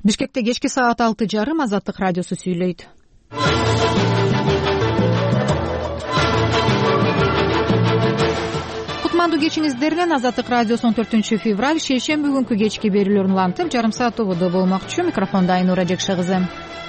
Бишкекте кечки саат 6:30 Азаттык радиосу сүйлөйт. Кутмандуу кечиңиздер менен Азаттык радиосу 14-февраль шейшемби күнкү кечки берүүлөрүн улантып, жарым саат тободо болмокчу. Микрофонда Айнура Жекше кызы.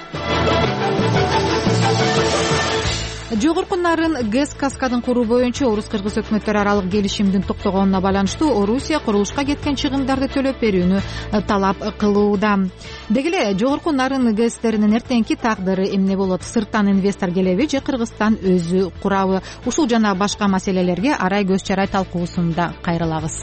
Жогорку Нарын ГЭС каскадын куруу боюнча орус-кыргыз өкмөттөрү аралык келишимдин токтогонуна байланыштуу Орусия курулушка кеткен чыгымдарды төлөп берүүнү талап кылууда. Деги эле Жогорку Нарын ГЭСтеринин эртеңки тагдыры эмне болот? Сырттан инвестор келеби же Кыргызстан өзү курабы? Ушул жана башка маселелерге арай көз чарай талкуусунда кайрылабыз.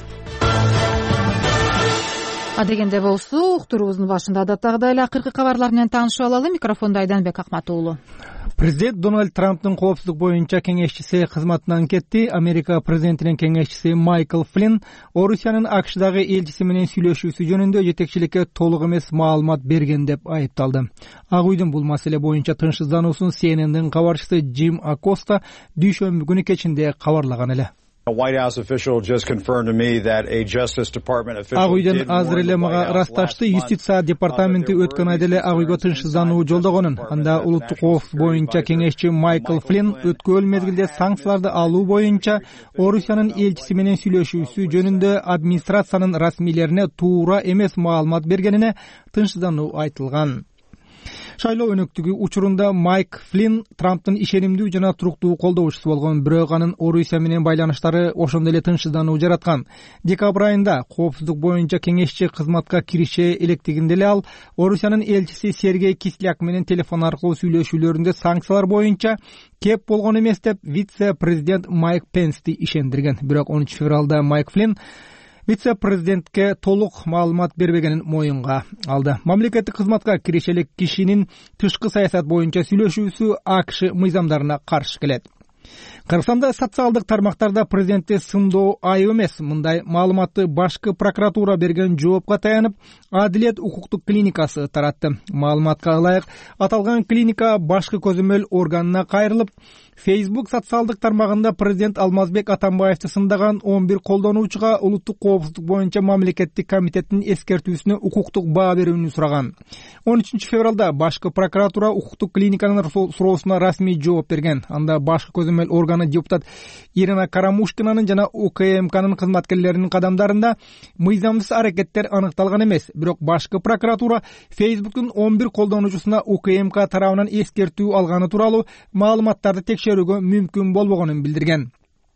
Адегенде болсо, уктуруубуздун башында адаттагыдай эле акыркы кабарлар менен таанышып алалы. Микрофонда Айданбек Акматуулу. Президент Дональд Трамптын коопсуздук боюнча кеңешчиси кызматынан кетти. Америка президентинин кеңешчиси Майкл Флинн Орусиянын АКШдагы элчиси менен сүйлөшүүсү жөнүндө жетекчиликке толук эмес маалымат берген деп айыпталды. Ак үйдүн бул маселе боюнча тынчсыздануусун CNN'дин кабарчысы Джим Акоста дүйшөмбү күнү кечинде кабарлаган эле. Ак үйдөн азыр эле мага ырасташты. Юстиция департаменти өткөн айда эле Ак үйгө тынчсыздануу жолдогонун. Анда улуттук коопсуздук боюнча кеңешчи Майкл Флинн өткөн мезгилде санкцияларды алуу боюнча Орусиянын элчиси менен сүйлөшүүсү жөнүндө администрациянын расмийлерине туура эмес маалымат бергенине тынчсыздануу айтылган. Шайлоо өнөктүгү учурунда Майк Флинн Трамптын ишенимдүү жана туруктуу колдоочусу болгон, бирок анын Орусия менен байланыштары ошондой эле тынчсыздануу жараткан. Декабрь айында коопсуздук боюнча кеңешчи кызматка кирише электигинде эле ал Орусиянын элчиси Сергей Кисляк менен телефон аркылуу сүйлөшүүлөрүндө санкциялар боюнча кеп болгон эмес деп вице-президент Майк Пенсти ишендирген. Бирок 10 февралда Майк Флинн вице-президентке толук маалымат бербегенин моюнга алды. Мамлекеттик кызматка кирише элек кишинин тышкы саясат боюнча сүйлөшүүсү АКШ мыйзамдарына каршы келет. Кыргызстанда социалдык тармактарда президентти сындоо айып эмес. Мындай маалыматты башкы прокуратура берген жоопко таянып, Адилет укуктук клиникасы таратты. Маалыматка ылайык, аталган клиника башкы көзөмөл органына кайрылып, Facebook социалдык тармагында президент Алмазбек Атамбаевди сындаган 11 колдонуучуга улуттук коопсуздук боюнча мамлекеттик комитеттин эскертүүсүнө укуктук баа берүүнү сураган. 13 февралда башкы прокуратура укуктук клиниканын суроосуна расмий жооп берген. Анда башкы көзөмөл органы депутат Ирина Карамушкинанын жана УКМКнын кызматкерлеринин кадамдарында мыйзамсыз аракеттер аныкталган эмес. Бирок башкы прокуратура Facebooktун 11 колдонуучусуна УКМК тарабынан эскертүү алганы тууралуу маалыматтарды текшерүүгө мүмкүн болбогонун билдирген.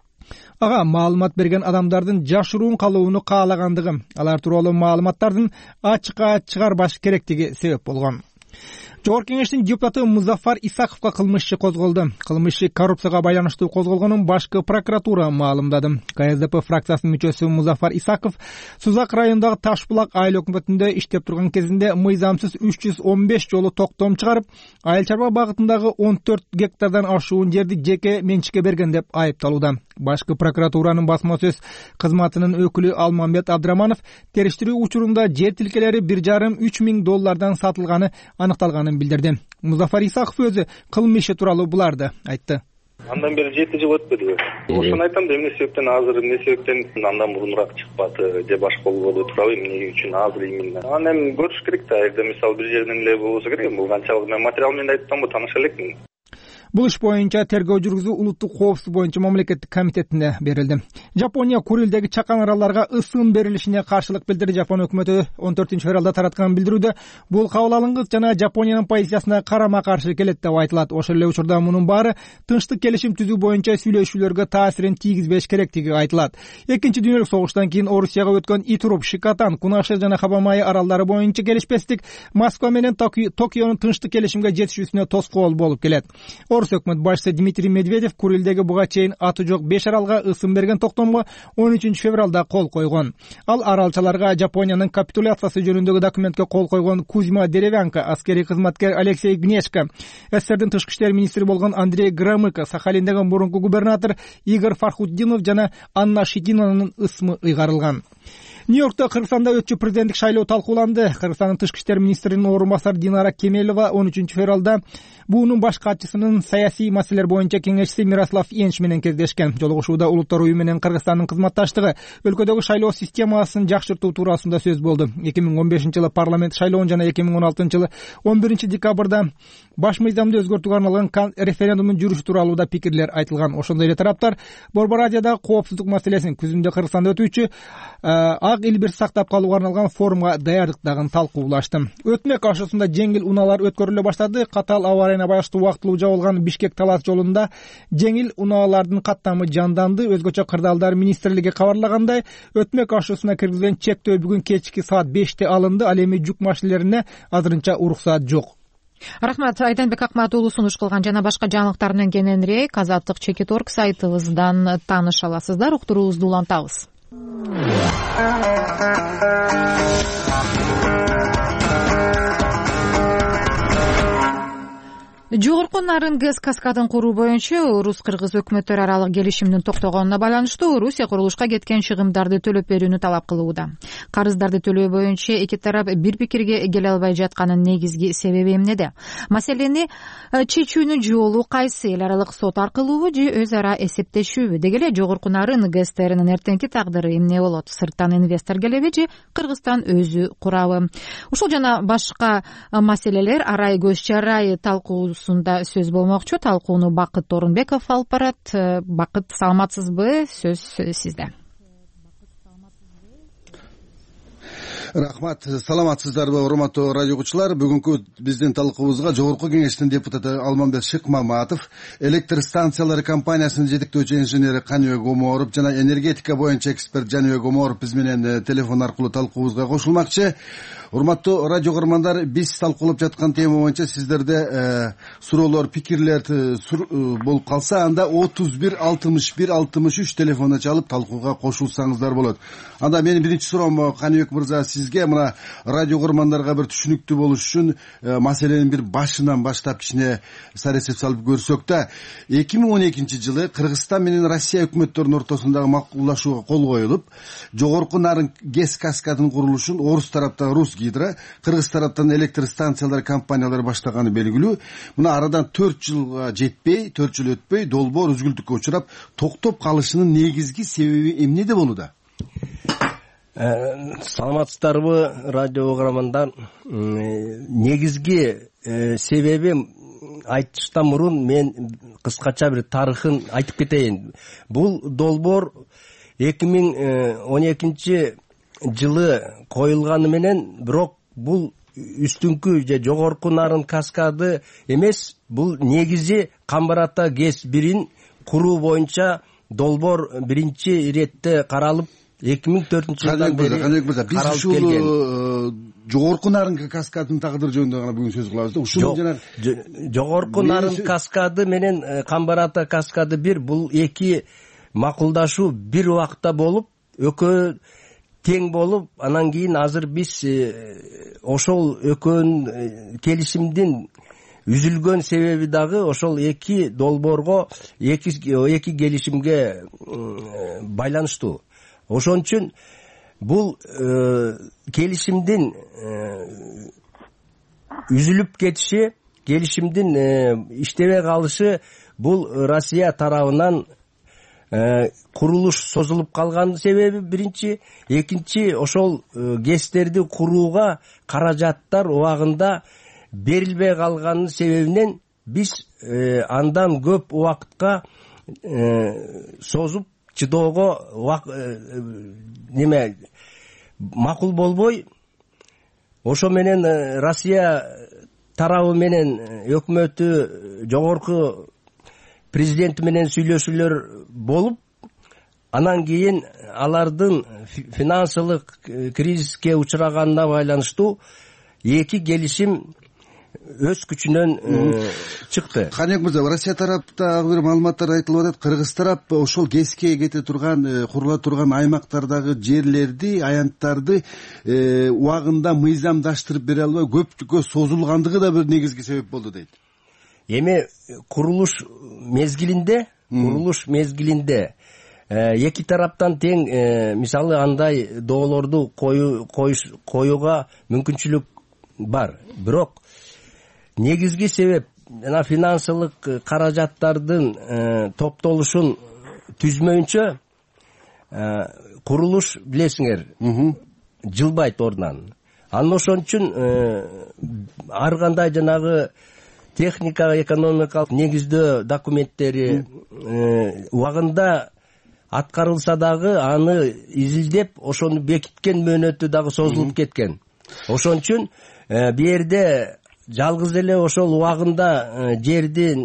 Ага маалымат берген адамдардын жашыруун калууну каалагандыгы, алар тууралуу маалыматтардын ачыкка чыгарбаш керектиги себеп болгон. Жогорку кеңештин депутаты Музафар Исаковго кылмыш иши козголду. Кылмыш иши коррупцияга байланыштуу козголгонун башкы прокуратура маалымдады. КСДП фракциясынын мүчөсү Музафар Исаков Сузак районундагы Таш булак айыл өкмөтүндө иштеп турган кезинде мыйзамсыз 315 жолу токтом чыгарып, айыл чарба багытындагы 14 гектардан ашуун жерди жеке менчикке берген деп айыпталууда. Башкы прокуратуранын басма сөз кызматынын өкүлү Алмамбет Абдраманов териштирүү учурунда жер тилкелери $1,5–3 миң сатылганы аныкталганын билдирди. Музафар Исаков өзү кылмыш иши тууралуу буларды айтты. Андан бери 7 жыл өтпөдү. Ошону айтам да, эмне себептен азыр, эмне себептен андан мурунураак чыкпады, же башка болбоду туурабы, эмне үчүн азыр именно. Аны эми көрүш керек да, эгер мисалы бир жерден эле болсо керек, бул канчалык мен материал менен айттым, тааныша элекмин. Бул иш боюнча тергөө жүргүзүү улуттук коопсуздук боюнча мамлекеттик комитетине берилди. Жапония Курилдеги чакан аралдарга ысым берилишине каршылык билдирди. Жапон өкмөтү 14 февралда тараткан билдирүүдө бул кабыл алынгыс жана Жапониянын позициясына карама каршы келет деп айтылат. Ошол эле учурда мунун баары тынчтык келишим түзүү боюнча сүйлөшүүлөргө таасирин тийгизбеш керектиги айтылат. Экинчи дүйнөлүк согуштан кийин Орусияга өткөн Итуруп, Шикатан, Кунаши жана Хабамай аралдары боюнча келишпестик Москва менен Токионун тынчтык келишимге жетишүүсүнө тоскоол болуп келет. Орус өкмөт башчысы Дмитрий Медведев Курилдеги буга чейин аты жок 5 аралга ысым берген токтомго 13 февралда кол койгон. Ал аралчаларга Жапониянын капитуляциясы жөнүндөгү документке кол койгон Кузьма Деревянко, аскерий кызматкер Алексей Гнешко, СССРдин тышкы иштер министри болгон Андрей Громыко, Сахалиндеги мурунку губернатор Игорь Фархутдинов жана Анна Щетинанын ысмы ыйгарылган. Нью-Йоркто Кыргызстанда өтчү президенттик шайлоо талкууланды. Кыргызстандын тышкы иштер министринин орун басары Динара Кемелова 13-февралда буунун баш катчысынын саясий маселелер боюнча кеңешчиси Мирослав Енч менен кездешкен. Жолугушууда улуттар уюму менен Кыргызстандын кызматташтыгы, өлкөдөгү шайлоо системасын жакшыртуу туурасында сөз болду. 2015-жылы парламент шайлоон жана 2016-жылы 11-декабрда баш мыйзамды өзгөртүүгө арналган референдумдун жүрүшү тууралуу да пикирлер айтылган. Ошондой эле тараптар Борбор Азиядагы коопсуздук маселесин күзүндө Кыргызстанда өтүүчү ак илбир сактап калууга арналган форумга даярдыктагын талкуулашты. Өтмөк ашуусунда жеңил унаалар өткөрүлө баштады. Катаал аба ырайына байланыштуу убактылуу жабылган Бишкек-Талас жолунда жеңил унаалардын каттамы жанданды. Өзгөчө кырдаалдар министрлиги кабарлагандай, өтмөк ашуусуна киргизилген чектөө бүгүн кечки саат 5-те алынды. Ал эми жүк машинелерине азырынча уруксаат жок. Рахмат, Айданбек Акмат уулу сунуш кылган жана башка жаңылыктар менен кененирээк Азаттык.org сайтыбыздан тааныша аласыздар. Уктуруубузду улантабыз. Жогорку Нарын ГЭС каскадын куруу боюнча орус-кыргыз өкмөттөр аралык келишимдин токтогонуна байланыштуу Орусия курулушка кеткен чыгымдарды төлөп берүүнү талап кылууда. Карыздарды төлөө боюнча эки тарап бир пикирге келе албай жатканын негизги себеби эмнеде? Маселени чечүүнүн жолу кайсы? Эл аралык сот аркылуубу же өз ара эсептешүүбү? Деги эле Жогорку Нарын ГЭСтеринин эртеңки тагдыры эмне болот? Сырттан инвестор келеби же Кыргызстан өзү курабы? Ушул жана башка маселелер арай көз чарай талкуусунда сөз болмокчу. Талкууну Бакыт Орунбеков алып барат. Бакыт, саламатсызбы? Сөз сизде. Рахмат, саламатсыздарбы урматтуу радио угуучулар. Бүгүнкү биздин талкуубузга Жогорку Кеңештин депутаты Алмамбет Шыкмаматов, электр станциялары компаниясынын жетектөөчү инженери Каныбек Оморов жана энергетика боюнча эксперт Жаныбек Оморов биз менен телефон аркылуу талкуубузга кошулмакчы. Урматтуу радио көрөрмандар, биз талкуулап жаткан тема боюнча сиздерде суроолор, пикирлер болуп калса, анда 31 61 63 телефонуна чалып талкууга кошулсаңыздар болот. Анда менин биринчи суроом, Каныбек мырза, сизге мына радио көрөрмандарга бир түшүнүктүү болуш үчүн маселенин бир башынан баштап кичине саресеп салып көрсөк да, 2012-жылы Кыргызстан менен Россия өкмөттөрүнүн ортосундагы макулдашууга кол коюлуп, Жогорку Нарын ГЭС каскадын курулушун орус тараптагы Русгидро, кыргыз тараптан электр станциялары компаниялары баштаганы белгилүү. Мына арадан 4 жылга жетпей, 4 жыл өтпөй долбоор үзгүлтүккө учурап, токтоп калышынын негизги себеби эмнеде болууда? Саламатсыздарбы радио угармандар. Негизги себеби айтыштан мурун мен кыскача бир тарыхын айтып кетейин. Бул долбоор 2012 жылы коюлганы менен, бирок бул үстүңкү же Жогорку Нарын каскады эмес, бул негизи Камбар-Ата ГЭС 1-ин куруу боюнча долбоор биринчи иретте каралып 2004-жылдан бери биз ушул Жогорку Нарын каскадынын тагдыры жөнүндө гана бүгүн сөз кылабыз да. Ушул жана Жогорку Нарын каскады менен Камбар-Ата каскады 1, бул эки макулдашуу бир убакта болуп, экөө тең болуп, анан кийин азыр биз ошол экөөнүн келишимдин үзүлгөн себеби дагы ошол эки долбоорго, эки келишимге байланыштуу. Ошон үчүн бул келишимдин үзүлүп кетиши, келишимдин иштебей калышы, бул Россия тарабынан курулуш созулуп калган себеби биринчи. Экинчи, ошол ГЭСтерди курууга каражаттар убагында берилбей калганын себебинен биз андан көп убакытка созуп чыдоого неме макул болбой, ошо менен Россия тарабы менен өкмөтү, жогорку президенти менен сүйлөшүүлөр болуп, анан кийин алардын финансылык кризиске учураганына байланыштуу эки келишим өз күчүнөн чыкты. Каныбек мырза, Россия тараптагы бир маалыматтар айтылып атат. Кыргыз тарап ошол ГЭСке кете турган, курула турган аймактардагы жерлерди, аянттарды убагында мыйзамдаштырып бере албай көпкө созулгандыгы да бир негизги себеп болду дейт. Эми курулуш мезгилинде эки тараптан тең мисалы андай доолорду коюуга мүмкүнчүлүк бар. Бирок негизги себеп жана финансылык каражаттардын топтолушун түзмөйүнчө курулуш билесиңер жылбайт ордунан. Анын ошон үчүн ар кандай жанагы техника экономикалык негиздөө документтери убагында аткарылса дагы аны изилдеп ошону бекиткен мөөнөтү дагы созулуп кеткен. Ошон үчүн бу жерде жалгыз эле ошол убагында жердин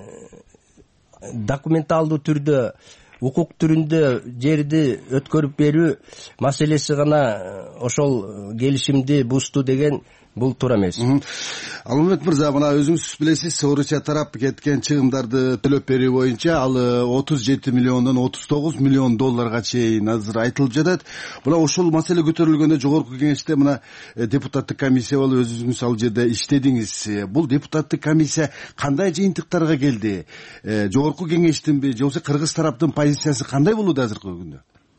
документалдуу түрдө укук түрүндө жерди өткөрүп берүү маселеси гана ошол келишимди бузду деген бул туура эмес. Алмамбет мырза, мына өзүңүз билесиз, Орусия тарап кеткен чыгымдарды төлөп берүү боюнча ал 37 миллиондон 39 миллион долларга чейин азыр айтылып жатат. Мына ошол маселе көтөрүлгөндө жогорку кеңеште мына депутаттык комиссия болуп өзүңүз ал жерде иштедиңиз. Бул депутаттык комиссия кандай жыйынтыктарга келди? Жогорку кеңештинби же болбосо кыргыз тараптын позициясы кандай болууда азыркы күндө?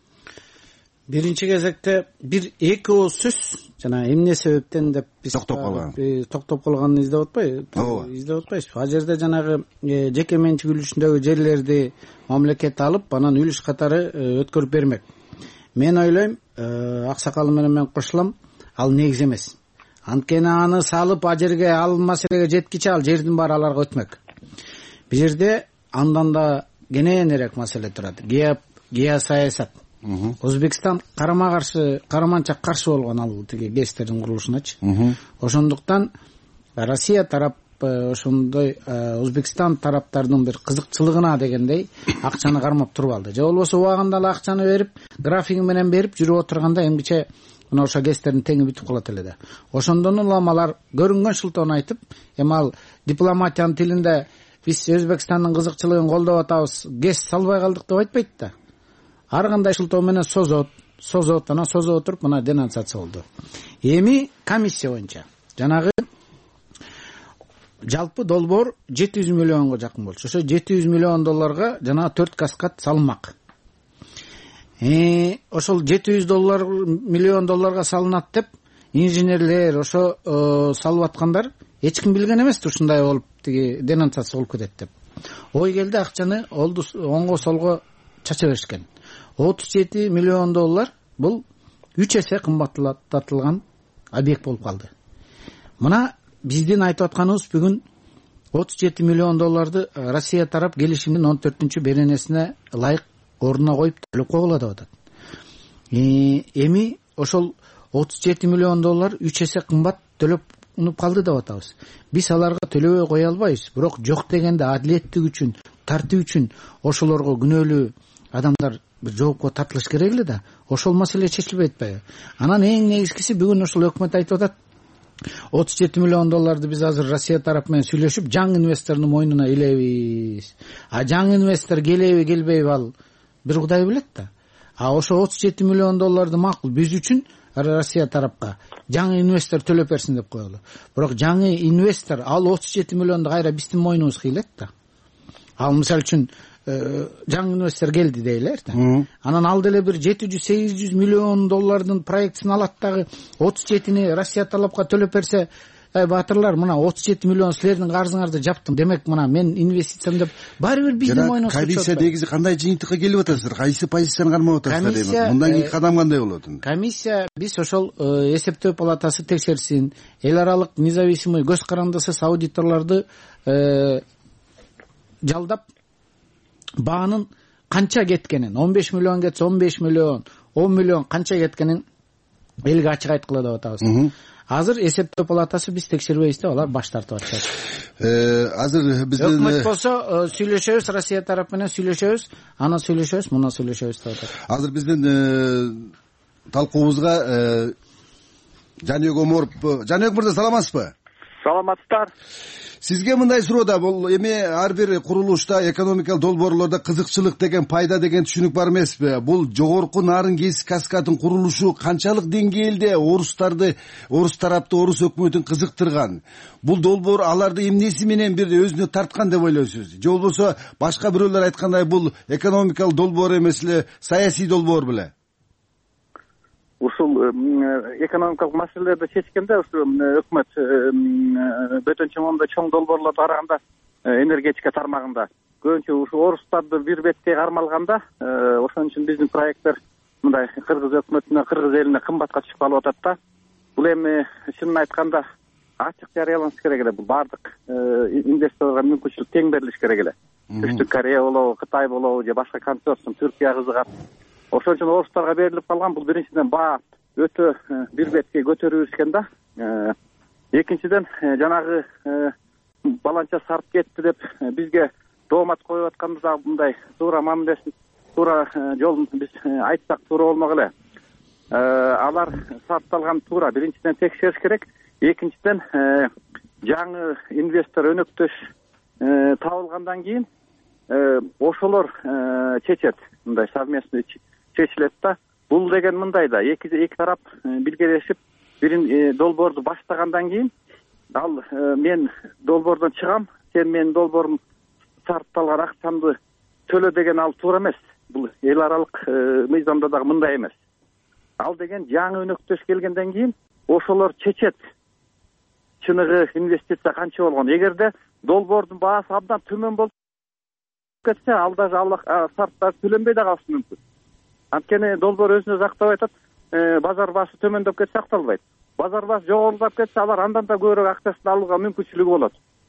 Биринчи кезекте бир эки ооз сөз жана эмне себептен деп биз токтоп калганын издеп атпайбызбы? Ал жерде жанагы жеке менчик үлүшүндөгү жерлерди мамлекет алып, анан үлүш катары өткөрүп бермек. Мен ойлойм, аксакалы менен мен кошулам, ал негиз эмес. Анткени аны салып ал жерге, ал маселеге жеткиче ал жердин баары аларга өтмөк. Бул жерде андан да кененирээк маселе турат. Геосаясат. Өзбекстан караманча каршы болгон ал тиги ГЭСтердин курулушуначы. Ошондуктан Россия тарап ошондой Өзбекстан тараптардын бир кызыкчылыгына дегендей акчаны кармап туруп алды. Же болбосо убагында эле акчаны берип, графиги менен берип жүрүп отурганда эмгиче мына ошо ГЭСтердин теңи бүтүп калат эле да. Ошондон улам алар көрүнгөн шылтоону айтып, эми ал дипломатиянын тилинде биз Өзбекстандын кызыкчылыгын колдоп атабыз, ГЭС салбай калдык деп айтпайт да. Ар кандай шылтоо менен созот, анан созо отуруп мына денонсация болду. Эми комиссия боюнча жанагы жалпы долбоор 700 миллионго жакын болчу. Ошо 700 миллион долларга жанагы 4 каскад салынмак. Ошол 700 миллион долларга салынат деп инженерлер ошо салып аткандар эч ким билген эмес ушундай болуп тиги денонсация болуп кетет деп. Ой келди, акчаны оңго солго чача беришкен. 37 миллион доллар бул 3 эсе кымбаттатылган объект болуп калды. Мына биздин айтып атканыбыз бүгүн 37 миллион долларды Россия тарап келишимдин 14-чү беренесине ылайык ордуна коюп төлөп койгула деп атат. Эми ошол 37 миллион доллар 3 эсе кымбат төлөп калды деп атабыз. Биз аларга төлөбөй кое албайбыз. Бирок жок дегенде адилеттик үчүн, тартуу үчүн ошолорго күнөөлүү адамдар жоопко тартылыш керек эле да. Ошол маселе чечилбей атпайбы? Анан эң негизгиси бүгүн ошол өкмөт айтып атат. 37 миллион долларды биз азыр Россия тарап менен сүйлөшүп, жаңы инвестордун мойнуна илебиз. Жаңы инвестор келеби, келбейби ал бир Кудай билет да. Ошо 37 миллион долларды макул биз үчүн Россия тарапка жаңы инвестор төлөп берсин деп коелу. Бирок жаңы инвестор ал 37 миллионду кайра биздин мойнубузга илет да. Ал мисалы үчүн жаңы инвестор келди дейлер да. Анан ал деле бир 700-800 миллион доллардын проектин алат дагы 37-ни Россия талапка төлөп берсе, баатырлар, мына 37 миллион силердин карзыңарды жаптым. Демек мына мен инвестициям деп баары бир биздин мойнубузга чыкты. Комиссия негизи кандай жыйынтыкка келип атасыздар? Кайсы позицияны кармап атасыздар дейм. Мындан кийинки кадам кандай болот? Комиссия биз ошол эсептөө палатасы текшерсин, эл аралык независимый көз карандысыз аудиторлорду жалдап баанын канча кеткенин, 15 миллион кетсе 15 миллион, 10 миллион канча кеткенин элге ачык айткыла деп атабыз. Азыр эсептөө палатасы биз текшербейбиз деп алар баш тартып атышат. Азыр биздин өкмөт болсо сүйлөшөбүз, Россия тарап менен сүйлөшөбүз, анан сүйлөшөбүз, мына сүйлөшөбүз деп атат. Азыр биздин талкуубузга Жаныбек Оморов. Жаныбек мырза, саламатсызбы? саламатсыздар. Сизге мындай суроо да, бул эми ар бир курулушта, экономикалык долбоорлордо кызыкчылык деген, пайда деген түшүнүк бар эмеспи? Бул жогорку нарын гез каскадын курулушу канчалык деңгээлде орус тарапты, орус өкмөтүн кызыктырган? Бул долбоор аларды эмнеси менен бир өзүнө тарткан деп ойлойсуз? Же болбосо башка бирөөлөр айткандай бул экономикалык долбоор эмес эле, саясий долбоор беле? Ушул экономикалык маселелерди чечкенде өкмөт бөтөнчө моундай чоң долбоорлорду караганда энергетика тармагында көбүнчө ушу орустарды бир бетке кармалганда, ошон үчүн биздин проекттер мындай кыргыз өкмөтүнө, кыргыз элине кымбатка түшүп калып атат да. Бул эми чынын айтканда ачык жарыяланыш керек эле. Бул баардык инвесторлорго мүмкүнчүлүк тең берилиш керек эле. Түштүк Корея болобу, Кытай болобу же башка консорциум, Түркия кызыгат. Ошон үчүн орустарга берилип калган. Бул биринчиден баа өтө бир бетке көтөрүлүшкен да. Экинчиден жанагы баланча сарп кетти деп бизге доомат коюп атканбыз. Мындай туура мамилесин, туура жолун биз айтсак туура болмок эле. Алар сарпталган туура биринчиден текшериш керек. Экинчиден жаңы инвестор өнөктөш табылгандан кийин ошолор чечет, мындай совместный чечилет да. Бул деген мындай да, эки тарап биргелешип бир долбоорду баштагандан кийин ал мен долбоордон чыгам, сен менин долбоорум сарпталган акчамды төлө деген ал туура эмес. Бул эл аралык мыйзамда дагы мындай эмес. Ал деген жаңы өнөктөш келгенден кийин ошолор чечет чыныгы инвестиция канча болгон. Эгерде долбоордун баасы абдан төмөн болуп кетсе, ал даже сарптар төлөнбөй да калышы мүмкүн. Анткени долбоор өзүнө жактап айтат, базар баасы төмөндөп кетсе акталбайт. Базар баасы жогорулап кетсе, алар андан да көбүрөөк акчасын алууга мүмкүнчүлүгү болот.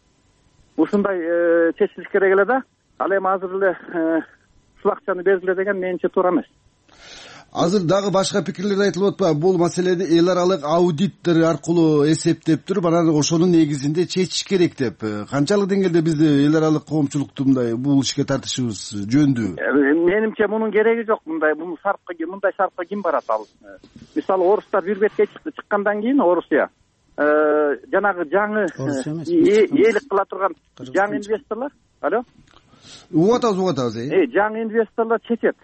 Ушундай чечилиш керек эле да. Ал эми азыр эле ушул акчаны бергиле деген менимче туура эмес. Азыр дагы башка пикирлер айтылып атпайбы? Бул маселени эл аралык аудиттер аркылуу эсептеп туруп, анан ошонун негизинде чечиш керек деп. Канчалык деңгээлде биз эл аралык коомчулукту мындай бул ишке тартышыбыз жөндүү? Менимче мунун кереги жок. Мындай сарпка ким барат ал? Мисалы орустар бир бетке чыккандан кийин Орусия жанагы жаңы ээлик кыла турган жаңы инвесторлор, алло? Угуп атабыз. Жаңы инвесторлор чечет.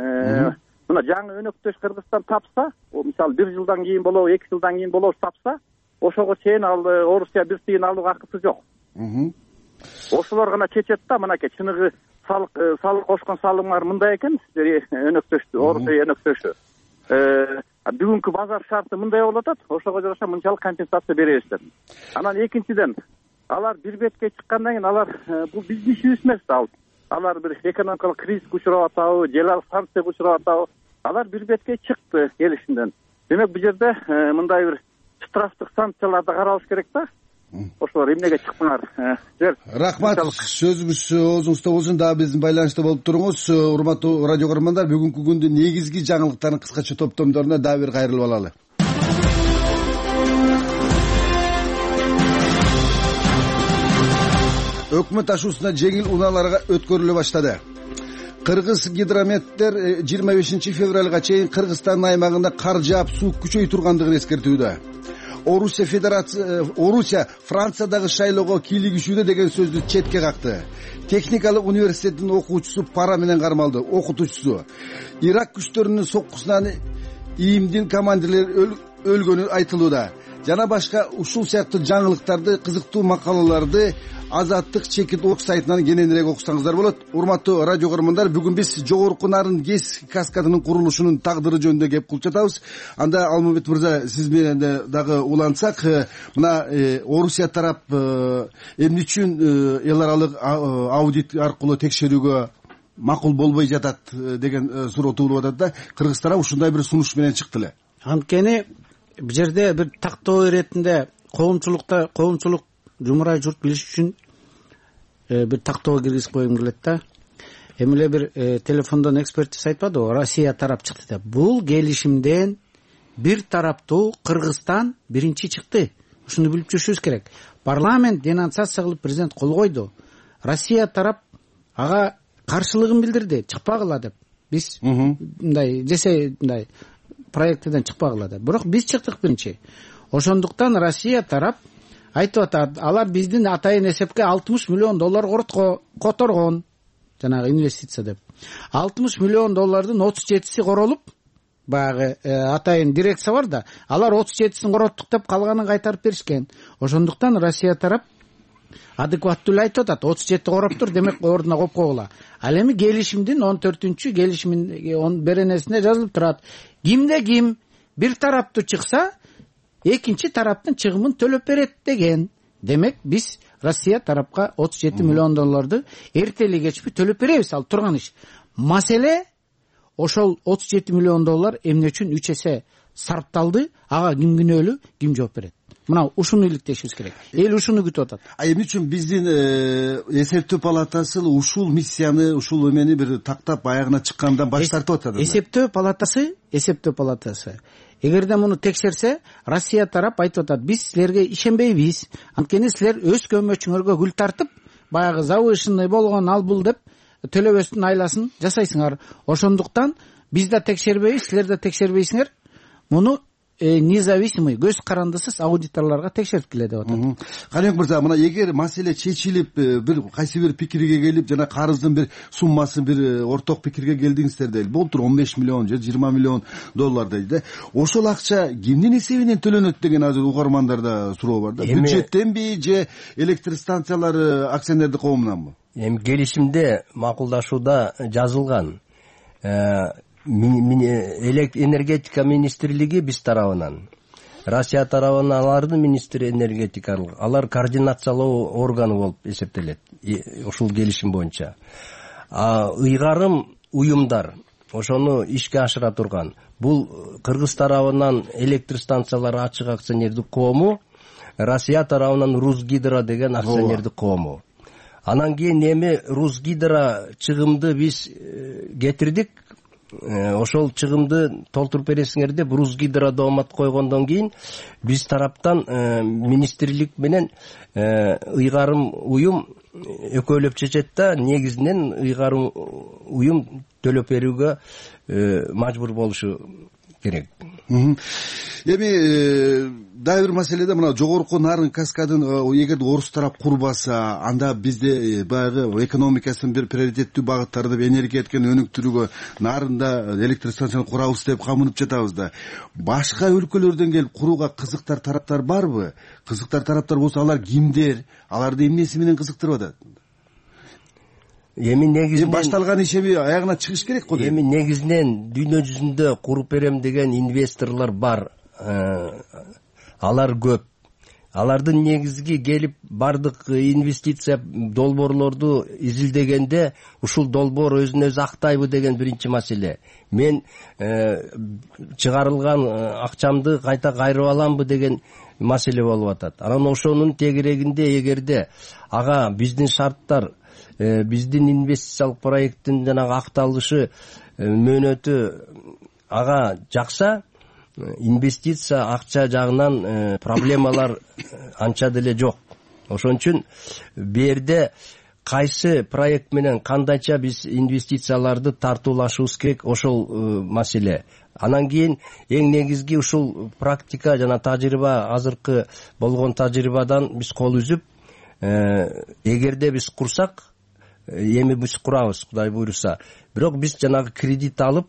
Мына жаңы өнөктөш Кыргызстан тапса, мисалы 1 жылдан кийин болобу, 2 жылдан кийин болобу тапса, ошого чейин ал Орусия бир тыйын алууга акысы жок. Ошолор гана чечет да, мынакей чыныгы салык кошкон салымдар мындай экен, өнөктөштү, Орусия өнөктөшү. Бүгүнкү базар шарты мындай болуп атат, ошого жараша мынчалык компенсация беребиз деп. Анан экинчиден, алар бир бетке чыккандан кийин алар бул биздин ишибиз эмес да. Алар бир экономикалык кризиске учурап атабы, же санкцияга учурап атабы, алар бир бетке чыкты келишимден. Демек бул жерде мындай бир штрафтык санкцияларды каралыш керек да. Ошолор эмнеге чыктыңар? Рахмат, сөзүңүз оозуңузда болсун. Дагы биздин байланышта болуп туруңуз. Урматтуу радио көрөрмандар, бүгүнкү күндүн негизги жаңылыктарын кыскача топтомдоруна дагы бир кайрылып алалы. Өкмөт ашуусуна жеңил унааларга өткөрүлө баштады. Кыргыз гидрометтер 25 февралга чейин Кыргызстандын аймагында кар жаап, суу күчөй тургандыгын эскертүүдө. Орусия Франциядагы шайлоого кийлигишүүдө деген сөздү четке какты. Техникалык университеттин окуучусу пара менен кармалды. Окутуучусу Ирак күчтөрүнүн соккусунан ИИМдин командирлери өлгөнү айтылууда. Жана башка ушул сыяктуу жаңылыктарды, кызыктуу макалаларды Азаттык чекит ок сайтынан кененирээк окусаңыздар болот. Урматтуу радио көрөрмандар, бүгүн биз жогорку нарын ГЭС каскадынын курулушунун тагдыры жөнүндө кеп кылып жатабыз. Анда Алмамбет мырза, сиз менен дагы улантсак, мына Орусия тарап эмне үчүн эл аралык аудит аркылуу текшерүүгө макул болбой жатат деген суроо туулуп атат да. Кыргыз тарап ушундай бир сунуш менен чыкты эле. Анткени бул жерде бир тактоо иретинде коомчулук жумурай журт билиш үчүн бир тактоого киргизип койгум келет да. Эми эле бир телефондон экспертиз айтпадыбы, Россия тарап чыкты деп. Бул келишимден бир тараптуу Кыргызстан биринчи чыкты. Ушуну билип жүрүшүбүз керек. Парламент денонсация кылып президент кол койду. Россия тарап ага каршылыгын билдирди, чыкпагыла деп. Биз мындай десе мындай проекттен чыкпагыла деп. Бирок биз чыктык биринчи. Ошондуктан Россия тарап айтып атат, алар биздин атайын эсепке $60 миллион которгон, жанагы инвестиция деп. $60 миллион $37 королуп, баягы атайын дирекция бар да, алар 37-син короттук деп калганын кайтарып беришкен. Ошондуктан Россия тарап адекваттуу эле айтып атат, 37 короптур, демек ордуна коюп койгула. Ал эми келишимдин 14-чү келишимин беренесинде жазылып турат. Кимде ким бир тараптуу чыкса, экинчи тараптын чыгымын төлөп берет деген. Демек биз Россия тарапка $37 миллион эртели кечпи төлөп беребиз. Ал турган иш. Маселе ошол $37 миллион эмне үчүн 3 эсе сарпталды, ага ким күнөөлүү, ким жооп берет. Мына ушуну иликтешибиз керек. Эл ушуну күтүп атат. Эмне үчүн биздин эсептөө палатасы ушул миссияны, ушул эмени бир тактап аягына чыккандан баш тартып атат? Эсептөө палатасы эгерде муну текшерсе, Россия тарап айтып атат, биз силерге ишенбейбиз. Анткени силер өз көмөчүңөргө гүл тартып, баягы завышенный болгон ал бул деп төлөбөстүн айласын жасайсыңар. Ошондуктан биз да текшербейбиз, силер да текшербейсиңер. Муну независимый, көз карандысыз аудиторлорго текшерткиле деп атат. Каныбек мырза, мына эгер маселе чечилип, бир кайсы бир пикирге келип, жана карыздын бир суммасы бир орток пикирге келдиңиздер дейли. Болтур 15 миллион же $20 миллион дейди. Ошол акча кимдин эсебинен төлөнөт деген азыр угармандарда суроо бар да. Бюджеттенби же электр станциялары акционердик коомунанбы? Эми келишимде макулдашууда жазылган. Энергетика министрлиги биз тарабынан, Россия тарабынан алардын министри энергетикалык, алар координациялоо органы болуп эсептелет ушул келишим боюнча. Ыйгарым уюмдар ошону ишке ашыра турган. Бул Кыргыз тарабынан электр станциялары ачык акционердик коому, Россия тарабынан Русгидро деген акционердик коому. Анан кийин эми Русгидро чыгымды биз кетирдик. Ошол чыгымды толтуруп бересиңер деп Русгидро доомат койгондон кийин биз тараптан министрлик менен ыйгарым уюм экөөлөп чечет да, негизинен ыйгарым уюм төлөп берүүгө мажбур болушу керек. Эми дагы бир маселеде мына жогорку нарын каскадын эгерде орус тарап курбаса, анда бизде баягы экономикасын бир приоритеттүү багыттары деп энергетиканы өнүктүрүүгө нарында электр станцияны курабыз деп камынып жатабыз да. Башка өлкөлөрдөн келип курууга кызыктар тараптар барбы? Кызыктар тараптар болсо алар кимдер? Аларды эмнеси менен кызыктырып атат? Эми негизинен башталган иш эми аягына чыгыш керек го. Эми негизинен дүйнө жүзүндө куруп берем деген инвесторлор бар. Алар көп. Алардын негизги келип бардык инвестиция долбоорлорду изилдегенде ушул долбоор өзүн өзү актайбы деген биринчи маселе. Мен чыгарылган акчамды кайта кайрып аламбы деген маселе болуп атат. Анан ошонун тегерегинде эгерде ага биздин шарттар, биздин инвестициялык проекттин жанагы акталышы мөөнөтү ага жакса, инвестиция акча жагынан проблемалар анча деле жок. Ошон үчүн берде кайсы проект менен кандайча биз инвестицияларды тартуулашыбыз керек, ошол маселе. Анан кийин эң негизги ушул практика жана тажрыйба, азыркы болгон тажрыйбадан биз кол үзүп, эгерде биз курсак, эми биз курабыз, Кудай буйруса. Бирок биз жанагы кредит алып,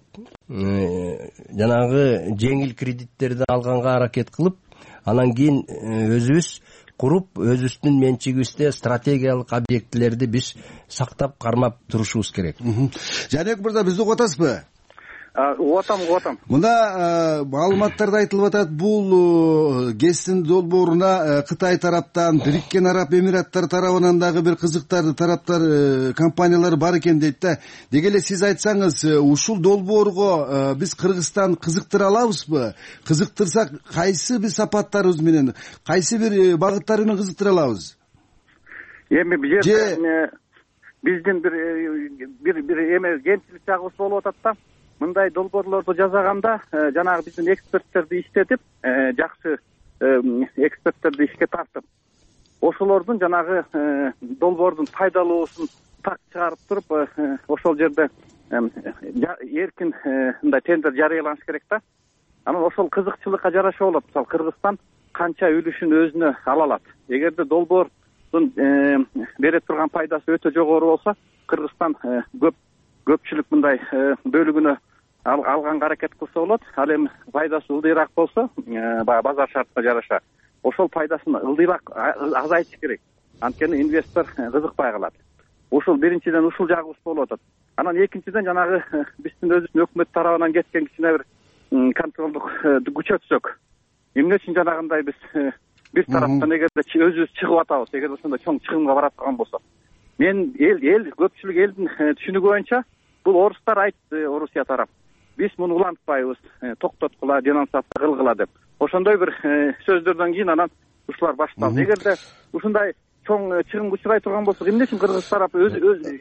жанагы жеңил кредиттерди алганга аракет кылып, анан кийин өзүбүз куруп, өзүбүздүн менчигибизде стратегиялык объектилерди биз сактап, кармап турушубуз керек. Жанек мырза, бизди угуп атасызбы? Угатам. Мында маалыматтарда айтылып атат, бул ГЭСтин долбооруна Кытай тараптан, Бириккен Араб Эмираттары тарабынан дагы бир кызыктар тараптар, компаниялар бар экен дейт да. Деги эле сиз айтсаңыз, ушул долбоорго биз Кыргызстан кызыктыра алабызбы? Кызыктырсак, кайсы бир сапаттарыбыз менен, кайсы бир багыттар менен кызыктыра алабыз? Эми бул жерде биздин бир эме кемчилик жагыбыз болуп атат да. Мындай долбоорлорду жасаганда жанагы биздин эксперттерди иштетип, жакшы эксперттерди ишке тартып, ошолордун жанагы долбоордун пайдалуусун так чыгарып туруп, ошол жерде эркин мындай тендер жарыяланыш керек да. Анан ошол кызыкчылыкка жараша болот. Мисалы Кыргызстан канча үлүшүн өзүнө ала алат. Эгерде долбоордун бере турган пайдасы өтө жогору болсо, Кыргызстан көпчүлүк мындай бөлүгүнө алганга аракет кылса болот. Ал эми пайдасы ылдыйраак болсо, базар шартына жараша ошол пайдасын ылдыйраак азайтыш керек. Анткени инвестор кызыкпай калат. Ушул биринчиден ушул жагыбыз болуп атат. Анан экинчиден жанагы биздин өзүбүздүн өкмөт тарабынан кеткен кичине бир контролдук күчөтсөк. Эмне үчүн жанагындай биз бир тараптан эгерде өзүбүз чыгып атабыз, эгерде ошондой чоң чыгымга бараткан болсо. Мен эл көпчүлүк элдин түшүнүгү боюнча бул орустар айтты, Орусия тарап. Биз муну улантпайбыз, токтоткула, денонсация кылгыла деп. Ошондой бир сөздөрдөн кийин анан ушулар башталды. Эгерде ушундай чоң чыгымга учурай турган болсо, эмне үчүн Кыргыз тарапы өзү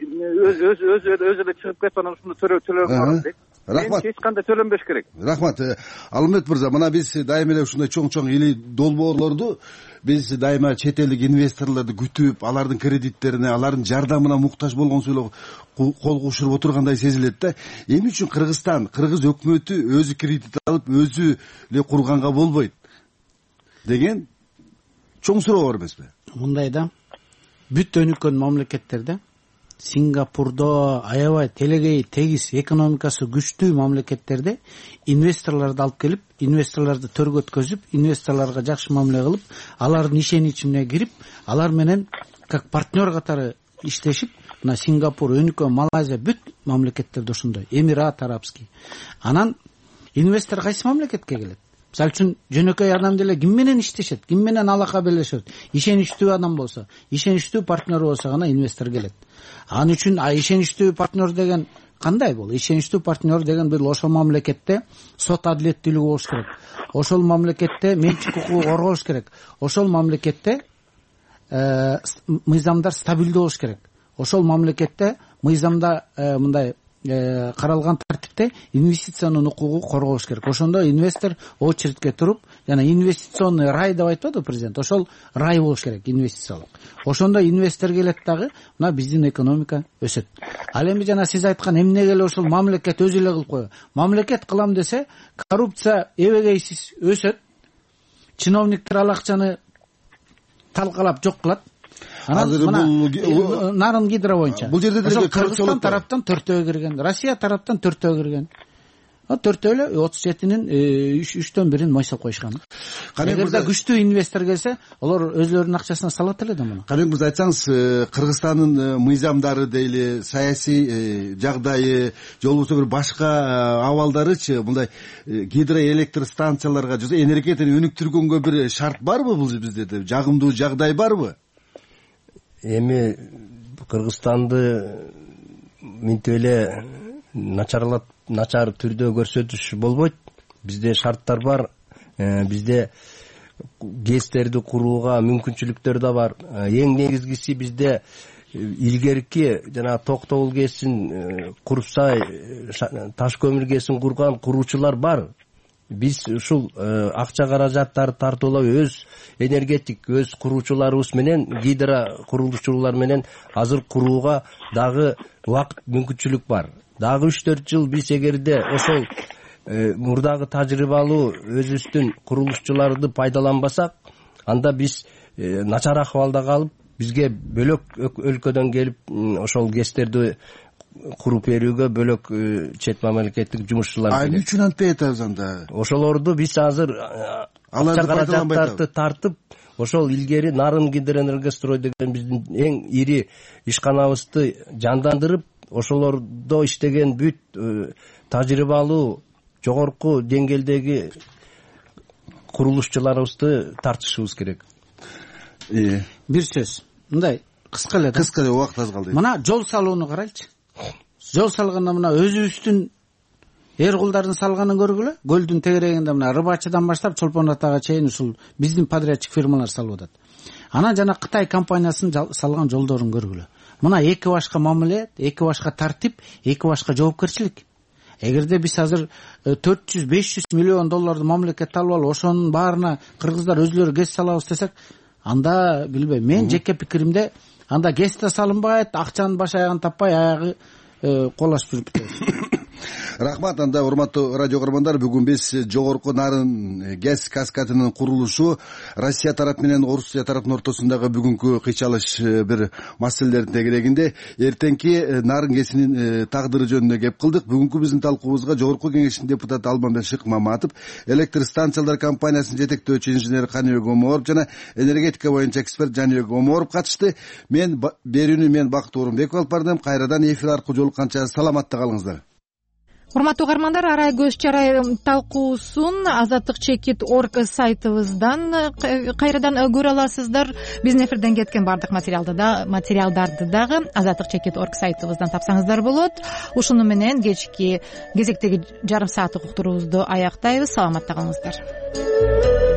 эле чыгып кетип анан ушуну төлөп барат дейт. Рахмат. Эч кандай төлөнбеш керек. Рахмат. Алымбет мырза, мына биз дайыма эле ушундай чоң или долбоорлорду биз дайыма чет элдик инвесторлорду күтүп, алардын кредиттерине, алардын жардамына муктаж болгонсу эле кол кушуруп отургандай сезилет да. Эмне үчүн Кыргызстан, кыргыз өкмөтү өзү кредит алып, өзү эле курганга болбойт деген чоң суроо бар эмеспи? Мындай да, бүт өнүккөн мамлекеттерде, Сингапурдо, аябай телегей тегиз экономикасы күчтүү мамлекеттерде инвесторлорду алып келип, инвесторлорду төргөткөзүп, инвесторлорго жакшы мамиле кылып, алардын ишенимине кирип, алар менен как партнер катары иштешип, мына Сингапур, өнүккөн Малайзия бүт мамлекеттерде ошондой, Эмират Арабский. Анан инвестор кайсы мамлекетке келет? Мисалы үчүн жөнөкөй адам деле ким менен иштешет, ким менен алака белешет? Ишеничтүү адам болсо, ишеничтүү партнер болсо гана инвестор келет. Анын үчүн ишеничтүү партнер деген кандай бул? Ишеничтүү партнер деген бул ошол мамлекетте сот адилеттүүлүгү болуш керек. Ошол мамлекетте менчик укугу коргош керек. Ошол мамлекетте мыйзамдар стабилдүү болуш керек. Ошол мамлекетте мыйзамда мындай каралган тартипте инвестициянын укугу корголуш керек. Ошондо инвестор очередке туруп, жана инвестиционный рай деп айтпады президент, ошол рай болуш керек инвестициялык. Ошондо инвестор келет дагы, мына биздин экономика өсөт. Ал эми жана сиз айткан эмнеге эле ошол мамлекет өзү эле кылып коёбу? Мамлекет кылам десе, коррупция эбегейсиз өсөт. Чиновниктер ал акчаны талкалап жок кылат. Азыр бул Нарын Гидро боюнча бул жерде деле Кыргызстан тараптан 4-өө кирген, Россия тараптан 4-өө кирген. 4-өө эле 37-нин 3-төн 1-ин мойсоп коюшкан. Эгерде күчтүү инвестор келсе, алар өзлөрүнүн акчасына салат эле да муну. Каныбек мырза, айтсаңыз, Кыргызстандын мыйзамдары дейли, саясий жагдайы, же болбосо бир башка абалдарычы, мындай гидроэлектр станцияларга, же энергетиканы өнүктүргөнгө бир шарт барбы бул бизде? Жагымдуу жагдай барбы? Эми Кыргызстанды мынтип эле начар түрдө көрсөтүш болбойт. Бизде шарттар бар. Бизде ГЭСтерди курууга мүмкүнчүлүктөр да бар. Эң негизгиси бизде илгерки жана Токтогул ГЭСин, Курсай таш көмүр ГЭСин курган куруучулар бар. Биз ушул акча каражаттарды тартуулап өз энергетик, өз куруучуларыбыз менен, гидро курулушчулар менен азыр курууга дагы убакыт мүмкүнчүлүк бар. Дагы 3-4 жыл биз эгерде ошол мурдагы тажрыйбалуу өзүбүздүн курулушчуларды пайдаланбасак, анда биз начар акыбалда калып, бизге бөлөк өлкөдөн келип ошол ГЭСтерди куруп берүүгө бөлөк чет мамлекеттик жумушчулар келет. Эмне үчүн антпай атабыз анда? Ошолорду биз азыр акча каражаттарды тартып, ошол илгери Нарын Гидроэнергострой деген биздин эң ири ишканабызды жандандырып, ошолордо иштеген бүт тажрыйбалуу жогорку деңгээлдеги курулушчуларыбызды тартышыбыз керек. Бир сөз, мындай кыска эле убакыт аз калды. Мына жол салууну карайлычы. Жол салганда мына өзүбүздүн эр кулдардын салганын көргүлө. Көлдүн тегерегинде мына Рыбачыдан баштап Чолпон Атага чейин ушул биздин подрядчик фирмалар салып атат. Анан жана Кытай компаниясынын салган жолдорун көргүлө. Мына эки башка мамиле, эки башка тартип, эки башка жоопкерчилик. Эгерде биз азыр 400-500 миллион долларды мамлекет алып алып, ошонун баарына кыргыздар өзлөрү ГЭС салабыз десек, анда билбейм, мен жеке пикиримде анда ГЭС да салынбайт, акчанын баш аягын таппай аягы колашып жүрүп кетет. Рахмат. Анда урматтуу радио көрөрмандар, бүгүн биз жогорку нарын ГЭС каскадынын курулушу, Россия тарап менен Орусия тараптын ортосундагы бүгүнкү кыйчалыш бир маселелердин тегерегинде эртеңки нарын ГЭСинин тагдыры жөнүндө кеп кылдык. Бүгүнкү биздин талкуубузга жогорку кеңештин депутаты Алмамбет Шыкмаматов, электр станциялар компаниясынын жетектөөчү инженери Каныбек Оморов жана энергетика боюнча эксперт Жаныбек Оморов катышты. Берүүнү Бактуу Орунбеков алып бардым. Кайрадан эфир аркылуу жолукканча саламатта калыңыздар. Урматтуу угармандар, арай көз чарай талкуусун Азаттык чекит орг сайтыбыздан кайрадан көрө аласыздар. Биздин эфирден кеткен бардык материалдарды дагы Азаттык чекит орг сайтыбыздан тапсаңыздар болот. Ушуну менен кечки кезектеги жарым сааттык уктуруубузду аяктайбыз. Саламатта калыңыздар.